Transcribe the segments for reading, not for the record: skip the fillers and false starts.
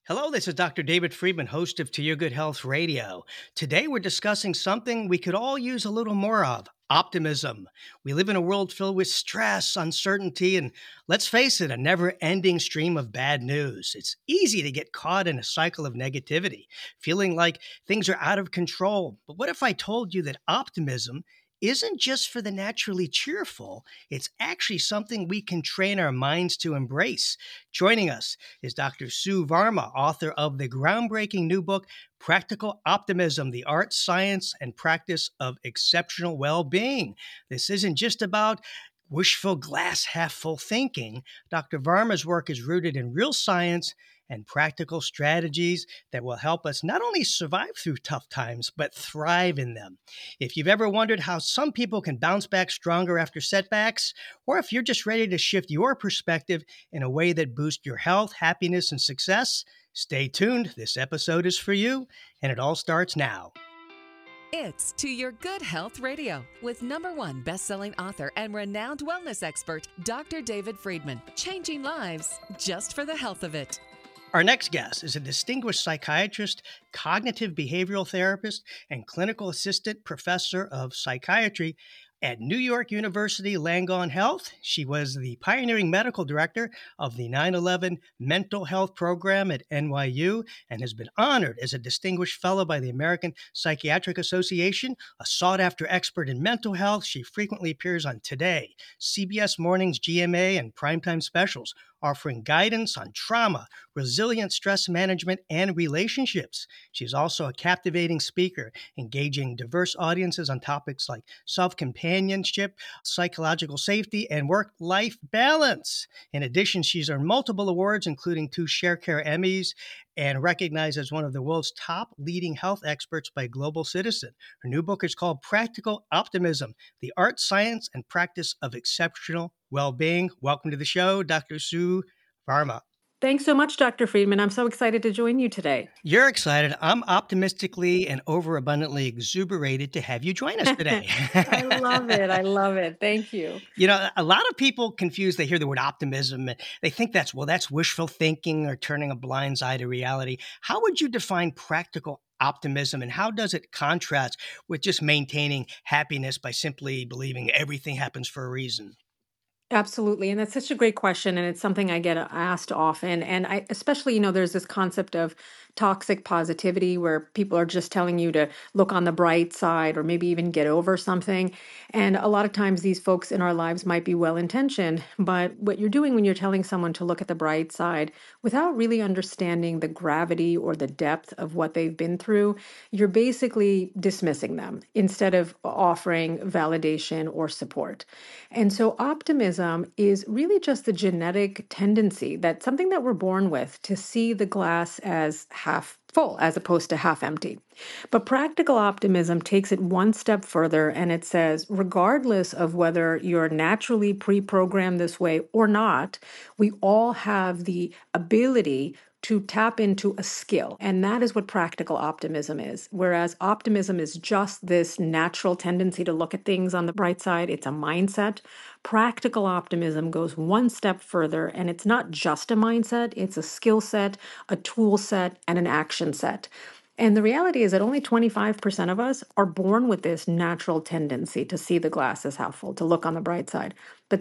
Hello, this is Dr. David Friedman, host of To Your Good Health Radio. Today we're discussing something we could all use a little more of: optimism. We live in a world filled with stress, uncertainty, and let's face it, a never ending stream of bad news. It's easy to get caught in a cycle of negativity, feeling like things are out of control. But what if I told you that optimism isn't just for the naturally cheerful? It's actually something we can train our minds to embrace. Joining us is Dr. Sue Varma, author of the groundbreaking new book, Practical Optimism: The Art, Science, and Practice of Exceptional Well-Being. This isn't just about wishful glass half full thinking. Dr. Varma's work is rooted in real science and practical strategies that will help us not only survive through tough times, but thrive in them. If you've ever wondered how some people can bounce back stronger after setbacks, or if you're just ready to shift your perspective in a way that boosts your health, happiness, and success, stay tuned. This episode is for you, and it all starts now. It's To Your Good Health Radio with #1 best-selling author and renowned wellness expert, Dr. David Friedman. Changing lives just for the health of it. Our next guest is a distinguished psychiatrist, cognitive behavioral therapist, and clinical assistant professor of psychiatry at New York University Langone Health. She was the pioneering medical director of the 9/11 Mental Health Program at NYU and has been honored as a distinguished fellow by the American Psychiatric Association. A sought-after expert in mental health, she frequently appears on Today, CBS Mornings GMA, and primetime specials, offering guidance on trauma, resilient stress management, and relationships. She's also a captivating speaker, engaging diverse audiences on topics like self-companionship, psychological safety, and work-life balance. In addition, she's earned multiple awards, including 2 Sharecare Emmys, and recognized as one of the world's top leading health experts by Global Citizen. Her new book is called Practical Optimism: The Art, Science, and Practice of Exceptional Well-Being. Welcome to the show, Dr. Sue Varma. Thanks so much, Dr. Friedman. I'm so excited to join you today. You're excited. I'm optimistically and overabundantly exuberated to have you join us today. I love it. I love it. Thank you. You know, a lot of people confuse, they hear the word optimism, and they think that's wishful thinking or turning a blind eye to reality. How would you define practical optimism, and how does it contrast with just maintaining happiness by simply believing everything happens for a reason? Absolutely. And that's such a great question. And it's something I get asked often. And I, especially, there's this concept of toxic positivity where people are just telling you to look on the bright side or maybe even get over something. And a lot of times these folks in our lives might be well-intentioned, but what you're doing when you're telling someone to look at the bright side without really understanding the gravity or the depth of what they've been through, you're basically dismissing them instead of offering validation or support. And so optimism is really just the genetic tendency, that something that we're born with, to see the glass as half full as opposed to half empty. But practical optimism takes it one step further, and it says, regardless of whether you're naturally pre-programmed this way or not, we all have the ability to tap into a skill. And that is what practical optimism is. Whereas optimism is just this natural tendency to look at things on the bright side, it's a mindset. Practical optimism goes one step further, and it's not just a mindset, it's a skill set, a tool set, and an action set. And the reality is that only 25% of us are born with this natural tendency to see the glass as half full, to look on the bright side. But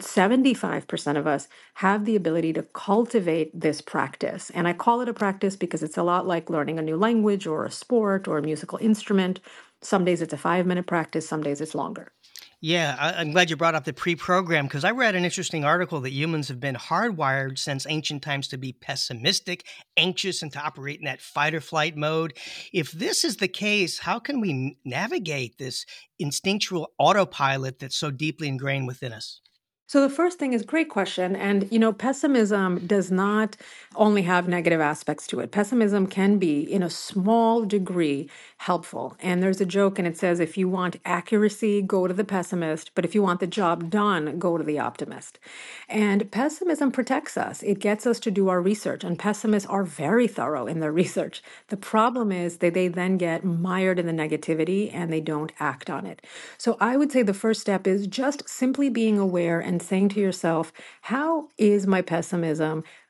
75% of us have the ability to cultivate this practice. And I call it a practice because it's a lot like learning a new language or a sport or a musical instrument. Some days it's a 5-minute practice, some days it's longer. Yeah, I'm glad you brought up the pre-program, because I read an interesting article that humans have been hardwired since ancient times to be pessimistic, anxious, and to operate in that fight or flight mode. If this is the case, how can we navigate this instinctual autopilot that's so deeply ingrained within us? So the first thing is great question. And, pessimism does not only have negative aspects to it. Pessimism can be, in a small degree, helpful. And there's a joke, and it says, if you want accuracy, go to the pessimist. But if you want the job done, go to the optimist. And pessimism protects us. It gets us to do our research. And pessimists are very thorough in their research. The problem is that they then get mired in the negativity and they don't act on it. So I would say the first step is just simply being aware and saying to yourself, how is my pessimism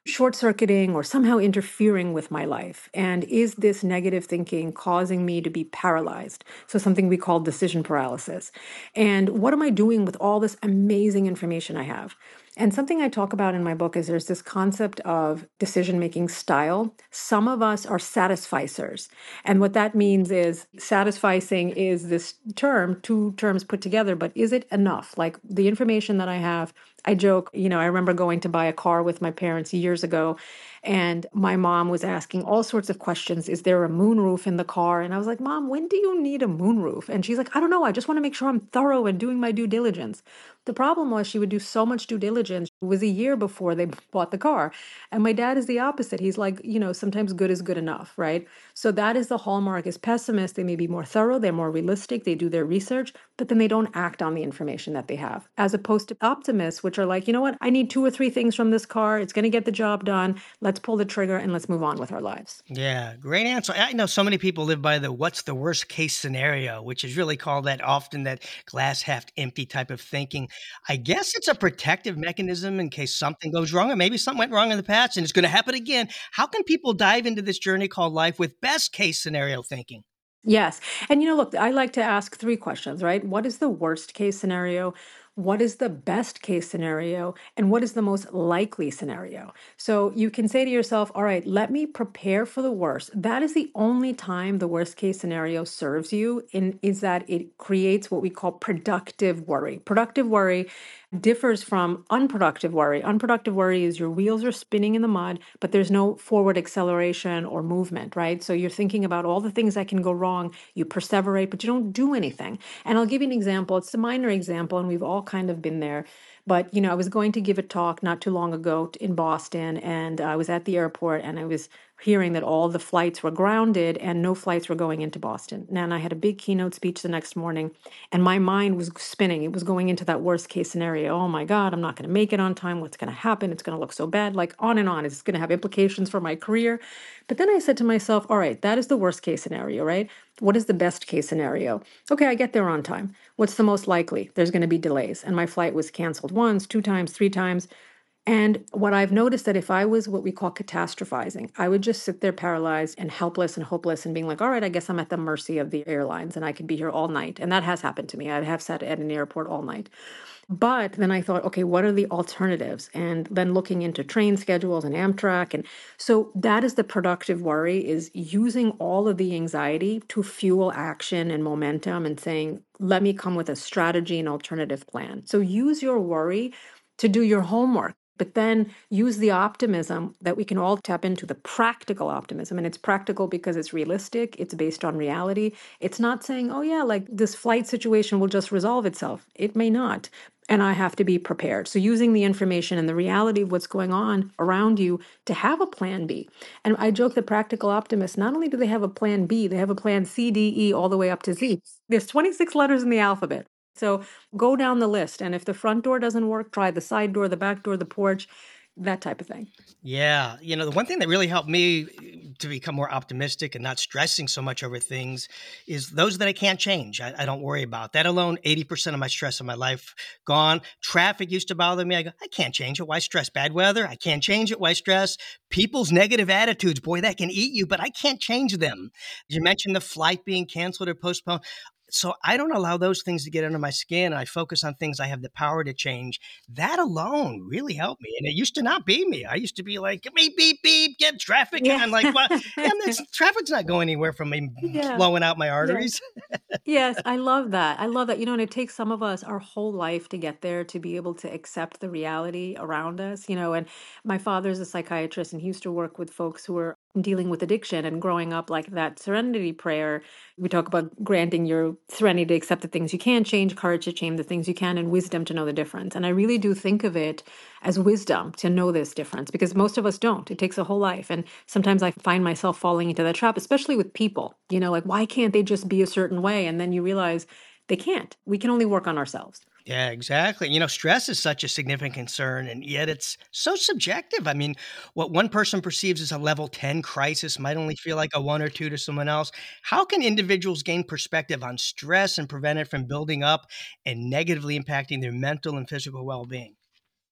short circuiting or somehow interfering with my life? And is this negative thinking causing me to be paralyzed? So, something we call decision paralysis. And what am I doing with all this amazing information I have? And something I talk about in my book is there's this concept of decision making style. Some of us are satisficers. And what that means is satisficing is this term, two terms put together, but is it enough? Like the information that I have, I joke, I remember going to buy a car with my parents years ago, and my mom was asking all sorts of questions. Is there a moonroof in the car? And I was like, Mom, when do you need a moonroof? And she's like, I don't know. I just want to make sure I'm thorough and doing my due diligence. The problem was she would do so much due diligence. It was a year before they bought the car. And my dad is the opposite. He's like, sometimes good is good enough, right? So that is the hallmark is pessimists. They may be more thorough, they're more realistic, they do their research, but then they don't act on the information that they have. As opposed to optimists, which are like, you know what, I need two or three things from this car. It's going to get the job done. Let's pull the trigger and let's move on with our lives. Yeah, great answer. I know so many people live by the what's the worst case scenario, which is really called that often that glass half empty type of thinking. I guess it's a protective mechanism in case something goes wrong, or maybe something went wrong in the past and it's going to happen again. How can people dive into this journey called life with best case scenario thinking? Yes. And look, I like to ask three questions, right? What is the worst case scenario? What is the best case scenario? And what is the most likely scenario? So you can say to yourself, all right, let me prepare for the worst. That is the only time the worst case scenario serves you in is that it creates what we call productive worry. Productive worry differs from unproductive worry. Unproductive worry is your wheels are spinning in the mud, but there's no forward acceleration or movement, right? So you're thinking about all the things that can go wrong. You perseverate, but you don't do anything. And I'll give you an example. It's a minor example, and we've all kind of been there. But, I was going to give a talk not too long ago in Boston, and I was at the airport and I was hearing that all the flights were grounded and no flights were going into Boston. And I had a big keynote speech the next morning, and my mind was spinning. It was going into that worst case scenario. Oh my God, I'm not going to make it on time. What's going to happen? It's going to look so bad. Like on and on. It's going to have implications for my career. But then I said to myself, all right, that is the worst case scenario, right? What is the best case scenario? Okay, I get there on time. What's the most likely? There's going to be delays. And my flight was canceled once, two times, three times. And what I've noticed that if I was what we call catastrophizing, I would just sit there paralyzed and helpless and hopeless and being like, all right, I guess I'm at the mercy of the airlines and I could be here all night. And that has happened to me. I have sat at an airport all night. But then I thought, okay, what are the alternatives? And then looking into train schedules and Amtrak. And so that is the productive worry, is using all of the anxiety to fuel action and momentum and saying, let me come with a strategy and alternative plan. So use your worry to do your homework. But then use the optimism that we can all tap into, the practical optimism. And it's practical because it's realistic, it's based on reality. It's not saying, oh, yeah, like this flight situation will just resolve itself. It may not. And I have to be prepared. So using the information and the reality of what's going on around you to have a plan B. And I joke that practical optimists, not only do they have a plan B, they have a plan C, D, E, all the way up to Z. There's 26 letters in the alphabet. So go down the list. And if the front door doesn't work, try the side door, the back door, the porch, that type of thing. Yeah. The one thing that really helped me to become more optimistic and not stressing so much over things is those that I can't change. I don't worry about that alone. 80% of my stress in my life gone. Traffic used to bother me. I go, I can't change it. Why stress? Bad weather? I can't change it. Why stress? People's negative attitudes. Boy, that can eat you, but I can't change them. You mentioned the flight being canceled or postponed. So I don't allow those things to get under my skin. I focus on things I have the power to change. That alone really helped me. And it used to not be me. I used to be like, beep, beep, beep, get traffic. Yeah. And I'm like, well, traffic's not going anywhere from me blowing out my arteries. Yes, I love that. I love that. And it takes some of us our whole life to get there, to be able to accept the reality around us, and my father's a psychiatrist and he used to work with folks who were dealing with addiction and growing up, like that serenity prayer. We talk about granting your serenity to accept the things you can change, courage to change the things you can, and wisdom to know the difference. And I really do think of it as wisdom to know this difference, because most of us don't. It takes a whole life. And sometimes I find myself falling into that trap, especially with people, like, why can't they just be a certain way? And then you realize they can't. We can only work on ourselves. Yeah, exactly. Stress is such a significant concern, and yet it's so subjective. I mean, what one person perceives as a level 10 crisis might only feel like a 1 or 2 to someone else. How can individuals gain perspective on stress and prevent it from building up and negatively impacting their mental and physical well-being?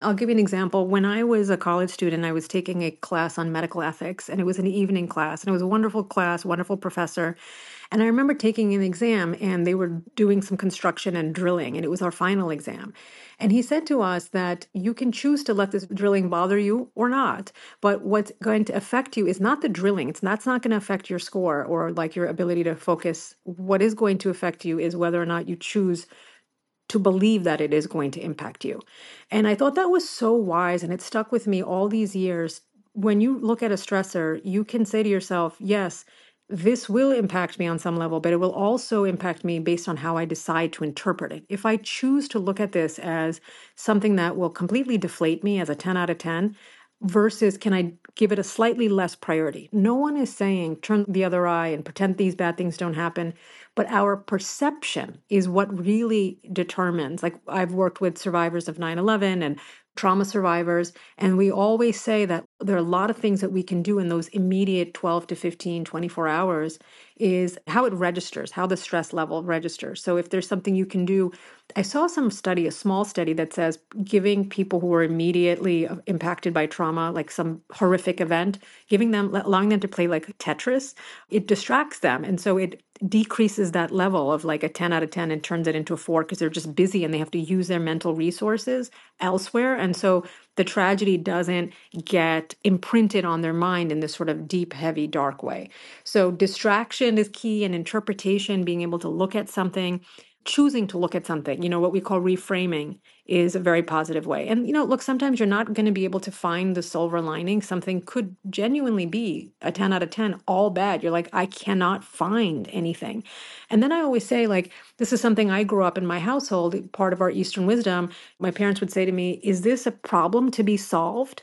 I'll give you an example. When I was a college student, I was taking a class on medical ethics, and it was an evening class, and it was a wonderful class, wonderful professor. And I remember taking an exam, and they were doing some construction and drilling, and it was our final exam. And he said to us that you can choose to let this drilling bother you or not. But what's going to affect you is not the drilling. That's not going to affect your score or like your ability to focus. What is going to affect you is whether or not you choose to believe that it is going to impact you. And I thought that was so wise, and it stuck with me all these years. When you look at a stressor, you can say to yourself, yes, this will impact me on some level, but it will also impact me based on how I decide to interpret it. If I choose to look at this as something that will completely deflate me as a 10 out of 10, versus can I give it a slightly less priority? No one is saying turn the other eye and pretend these bad things don't happen, but our perception is what really determines. Like I've worked with survivors of 9/11 and trauma survivors, and we always say that there are a lot of things that we can do in those immediate 12 to 15, 24 hours is how it registers, how the stress level registers. So if there's something you can do, I saw some study, a small study that says giving people who are immediately impacted by trauma, like some horrific event, giving them, allowing them to play like Tetris, it distracts them. And so it decreases that level of like a 10 out of 10 and turns it into a 4 because they're just busy and they have to use their mental resources elsewhere. And so the tragedy doesn't get imprinted on their mind in this sort of deep, heavy, dark way. So distraction is key, and interpretation, being able to look at something, choosing to look at something, what we call reframing is a very positive way. And, look, sometimes you're not going to be able to find the silver lining. Something could genuinely be a 10 out of 10, all bad. You're like, I cannot find anything. And then I always say, like, this is something I grew up in my household, part of our Eastern wisdom. My parents would say to me, is this a problem to be solved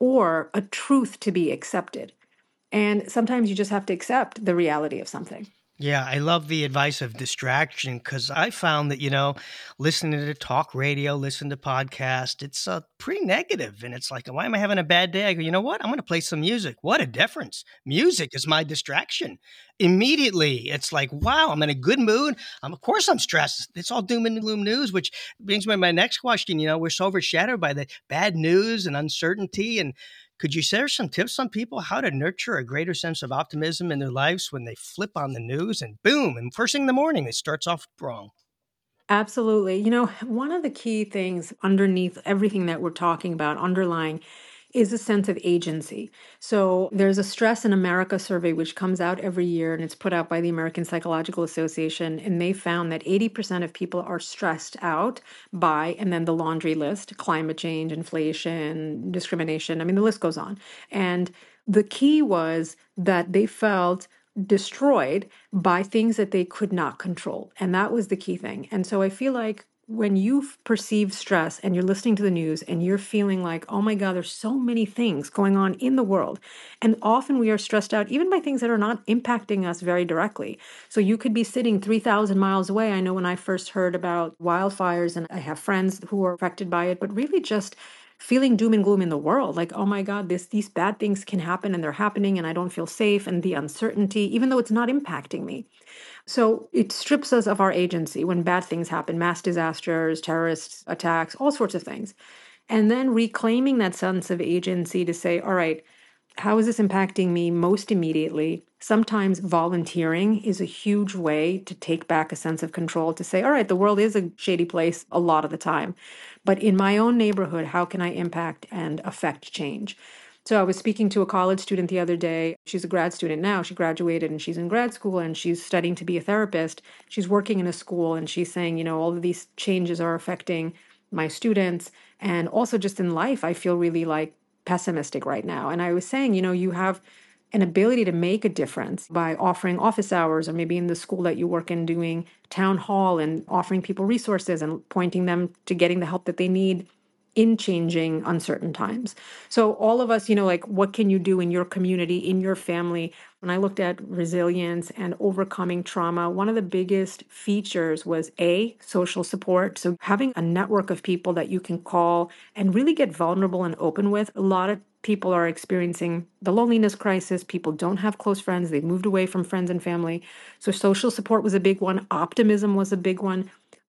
or a truth to be accepted? And sometimes you just have to accept the reality of something. Yeah, I love the advice of distraction because I found that, listening to talk radio, listen to podcasts, it's pretty negative. And it's like, why am I having a bad day? I go, you know what? I'm going to play some music. What a difference. Music is my distraction. Immediately, it's like, wow, I'm in a good mood. Of course, I'm stressed. It's all doom and gloom news, which brings me to my next question. We're so overshadowed by the bad news and uncertainty. And could you share some tips on people how to nurture a greater sense of optimism in their lives when they flip on the news and boom, and first thing in the morning, it starts off wrong? Absolutely. One of the key things underneath everything that we're talking about, underlying, is a sense of agency. So there's a Stress in America survey which comes out every year, and it's put out by the American Psychological Association. And they found that 80% of people are stressed out by, and then the laundry list, climate change, inflation, discrimination. I mean, the list goes on. And the key was that they felt destroyed by things that they could not control. And that was the key thing. And so I feel like when you perceive stress and you're listening to the news and you're feeling like, oh my God, there's so many things going on in the world. And often we are stressed out even by things that are not impacting us very directly. So you could be sitting 3,000 miles away. I know when I first heard about wildfires, and I have friends who are affected by it, but really just feeling doom and gloom in the world, like, oh my God, these bad things can happen and they're happening and I don't feel safe, and the uncertainty, even though it's not impacting me. So it strips us of our agency when bad things happen, mass disasters, terrorist attacks, all sorts of things. And then reclaiming that sense of agency to say, all right, how is this impacting me most immediately? Sometimes volunteering is a huge way to take back a sense of control, to say, all right, the world is a shady place a lot of the time. But in my own neighborhood, how can I impact and affect change? So I was speaking to a college student the other day. She's a grad student now. She graduated and she's in grad school and she's studying to be a therapist. She's working in a school and she's saying, all of these changes are affecting my students. And also just in life, I feel really like pessimistic right now. And I was saying, you have an ability to make a difference by offering office hours, or maybe in the school that you work in doing town hall and offering people resources and pointing them to getting the help that they need in changing uncertain times. So all of us, like, what can you do in your community, in your family? When I looked at resilience and overcoming trauma, one of the biggest features was social support. So having a network of people that you can call and really get vulnerable and open with. A lot of people are experiencing the loneliness crisis. People don't have close friends. They've moved away from friends and family. So social support was a big one. Optimism was a big one.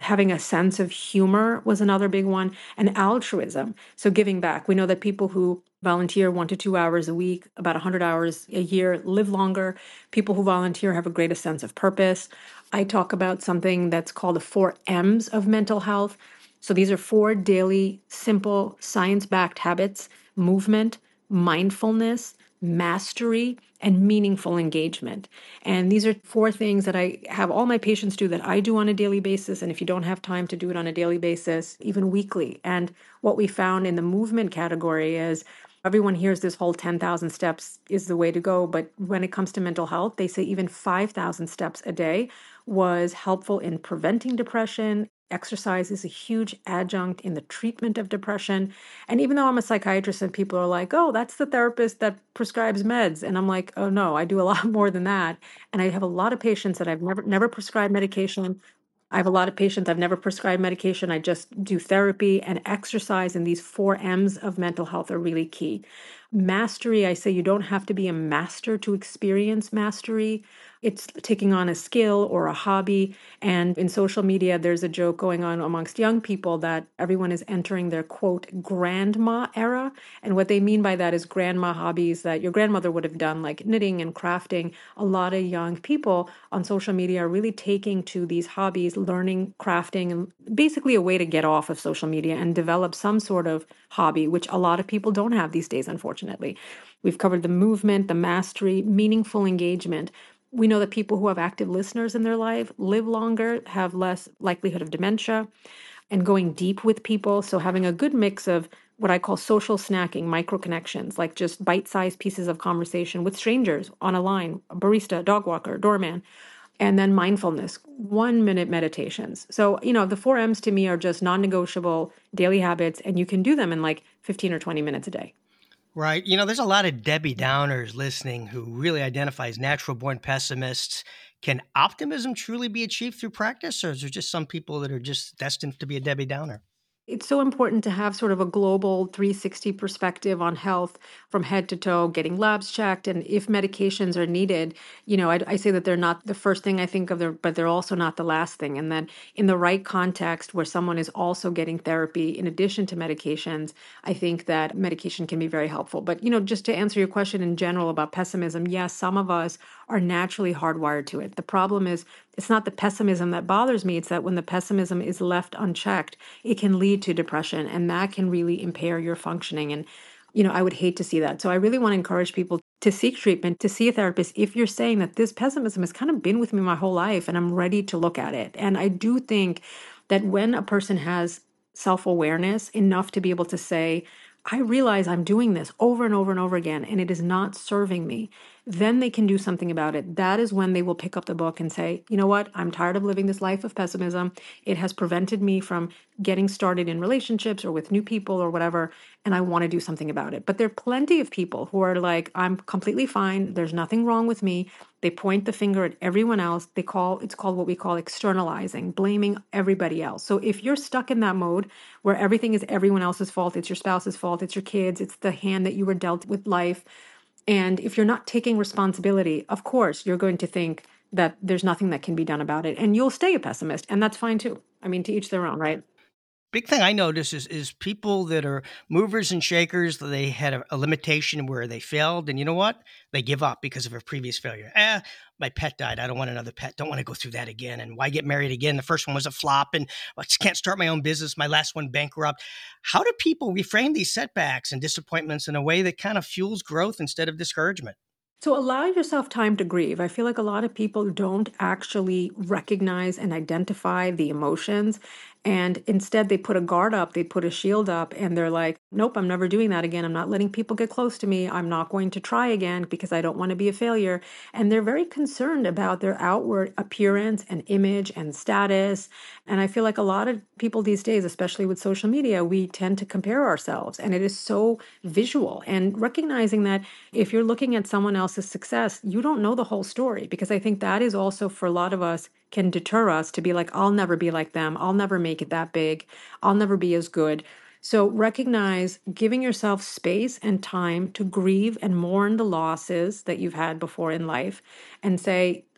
Having a sense of humor was another big one, and altruism. So giving back. We know that people who volunteer 1 to 2 hours a week, about 100 hours a year, live longer. People who volunteer have a greater sense of purpose. I talk about something that's called the 4 M's of mental health. So these are 4 daily, simple, science-backed habits: movement, mindfulness, mastery, and meaningful engagement. And these are 4 things that I have all my patients do, that I do on a daily basis. And if you don't have time to do it on a daily basis, even weekly. And what we found in the movement category is everyone hears this whole 10,000 steps is the way to go. But when it comes to mental health, they say even 5,000 steps a day was helpful in preventing depression. Exercise is a huge adjunct in the treatment of depression. And even though I'm a psychiatrist and people are like, oh, that's the therapist that prescribes meds. And I'm like, oh no, I do a lot more than that. And I have a lot of patients that I've never prescribed medication. I have a lot of patients I've never prescribed medication. I just do therapy and exercise, and these 4 M's of mental health are really key. Mastery, I say you don't have to be a master to experience mastery. It's taking on a skill or a hobby. And in social media, there's a joke going on amongst young people that everyone is entering their quote grandma era. And what they mean by that is grandma hobbies that your grandmother would have done, like knitting and crafting. A lot of young people on social media are really taking to these hobbies, learning crafting, and basically a way to get off of social media and develop some sort of hobby, which a lot of people don't have these days, unfortunately. We've covered the movement, the mastery, meaningful engagement. We know that people who have active listeners in their life live longer, have less likelihood of dementia, and going deep with people. So having a good mix of what I call social snacking, micro connections, like just bite-sized pieces of conversation with strangers on a line, a barista, dog walker, doorman, and then mindfulness, 1 minute meditations. So, the 4 M's to me are just non-negotiable daily habits, and you can do them in like 15 or 20 minutes a day. Right. There's a lot of Debbie Downers listening who really identify as natural born pessimists. Can optimism truly be achieved through practice, or is there just some people that are just destined to be a Debbie Downer? It's so important to have sort of a global 360 perspective on health from head to toe, getting labs checked. And if medications are needed, I say that they're not the first thing I think of, but they're also not the last thing. And then in the right context where someone is also getting therapy in addition to medications, I think that medication can be very helpful. But, just to answer your question in general about pessimism, yes, some of us are naturally hardwired to it. The problem is it's not the pessimism that bothers me. It's that when the pessimism is left unchecked, it can lead to depression, and that can really impair your functioning. And, I would hate to see that. So I really want to encourage people to seek treatment, to see a therapist if you're saying that this pessimism has kind of been with me my whole life and I'm ready to look at it. And I do think that when a person has self-awareness enough to be able to say, I realize I'm doing this over and over and over again, and it is not serving me, then they can do something about it. That is when they will pick up the book and say, you know what? I'm tired of living this life of pessimism. It has prevented me from getting started in relationships or with new people or whatever, and I want to do something about it. But there are plenty of people who are like, I'm completely fine. There's nothing wrong with me. They point the finger at everyone else. It's called what we call externalizing, blaming everybody else. So if you're stuck in that mode where everything is everyone else's fault, it's your spouse's fault, it's your kids, it's the hand that you were dealt with life, and if you're not taking responsibility, of course, you're going to think that there's nothing that can be done about it. And you'll stay a pessimist. And that's fine too. I mean, to each their own, right? Big thing I notice is people that are movers and shakers. They had a limitation where they failed, and you know what? They give up because of a previous failure. My pet died. I don't want another pet. Don't want to go through that again. And why get married again? The first one was a flop, and I just can't start my own business. My last one bankrupt. How do people reframe these setbacks and disappointments in a way that kind of fuels growth instead of discouragement? So allow yourself time to grieve. I feel like a lot of people don't actually recognize and identify the emotions. And instead, they put a guard up, they put a shield up, and they're like, nope, I'm never doing that again. I'm not letting people get close to me. I'm not going to try again because I don't want to be a failure. And they're very concerned about their outward appearance and image and status. And I feel like a lot of people these days, especially with social media, we tend to compare ourselves, and it is so visual. And recognizing that if you're looking at someone else's success, you don't know the whole story, because I think that is also for a lot of us can deter us to be like, I'll never be like them. I'll never make it that big. I'll never be as good. So recognize giving yourself space and time to grieve and mourn the losses that you've had before in life and say,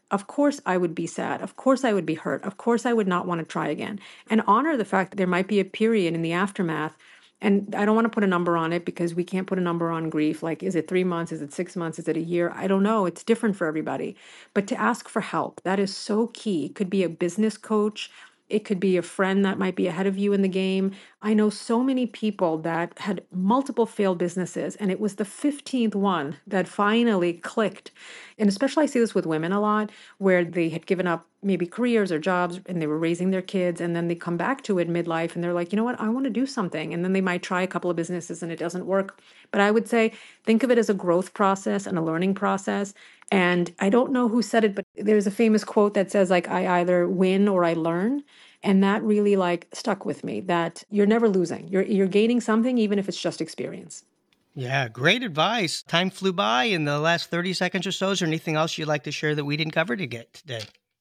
Of course, I would be sad. Of course, I would be hurt. Of course, I would not want to try again. And honor the fact that there might be a period in the aftermath. And I don't want to put a number on it because we can't put a number on grief. Like, is it 3 months? Is it 6 months? Is it a year? I don't know. It's different for everybody. But to ask for help, that is so key. It could be a business coach. It could be a friend that might be ahead of you in the game. I know so many people that had multiple failed businesses, and it was the 15th one that finally clicked. And especially I see this with women a lot, where they had given up maybe careers or jobs and they were raising their kids, and then they come back to it midlife and they're like, you know what, I want to do something. And then they might try a couple of businesses and it doesn't work. But I would say, think of it as a growth process and a learning process. And I don't know who said it, but there's a famous quote that says, like, I either win or I learn. And that really like stuck with me, that you're never losing. You're gaining something, even if it's just experience. Yeah, great advice. Time flew by in the last 30 seconds or so. Is there anything else you'd like to share that we didn't cover today?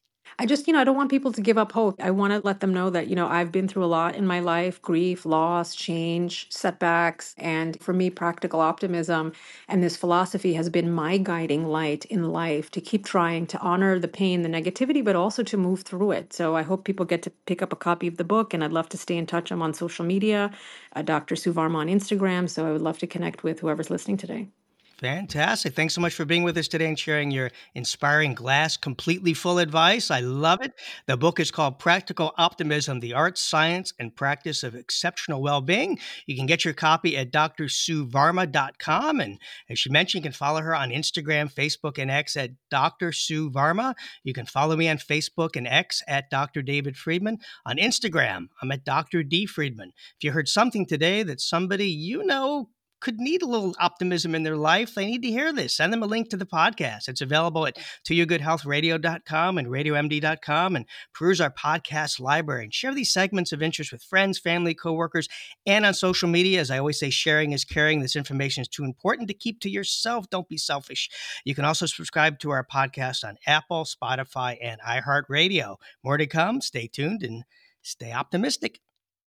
I just, I don't want people to give up hope. I want to let them know that, I've been through a lot in my life: grief, loss, change, setbacks. And for me, practical optimism and this philosophy has been my guiding light in life, to keep trying to honor the pain, the negativity, but also to move through it. So I hope people get to pick up a copy of the book, and I'd love to stay in touch. I'm on social media, Dr. Sue Varma on Instagram. So I would love to connect with whoever's listening today. Fantastic. Thanks so much for being with us today and sharing your inspiring glass completely full advice. I love it. The book is called Practical Optimism: The Art, Science, and Practice of Exceptional Well-Being. You can get your copy at drsuevarma.com. And as she mentioned, you can follow her on Instagram, Facebook, and X at Dr. Sue Varma. You can follow me on Facebook and X at Dr. David Friedman. On Instagram, I'm at Dr. D. Friedman. If you heard something today that somebody could need a little optimism in their life, they need to hear this, send them a link to the podcast. It's available at toyourgoodhealthradio.com and radiomd.com, and peruse our podcast library and share these segments of interest with friends, family, coworkers, and on social media. As I always say, sharing is caring. This information is too important to keep to yourself. Don't be selfish. You can also subscribe to our podcast on Apple, Spotify, and iHeartRadio. More to come. Stay tuned and stay optimistic.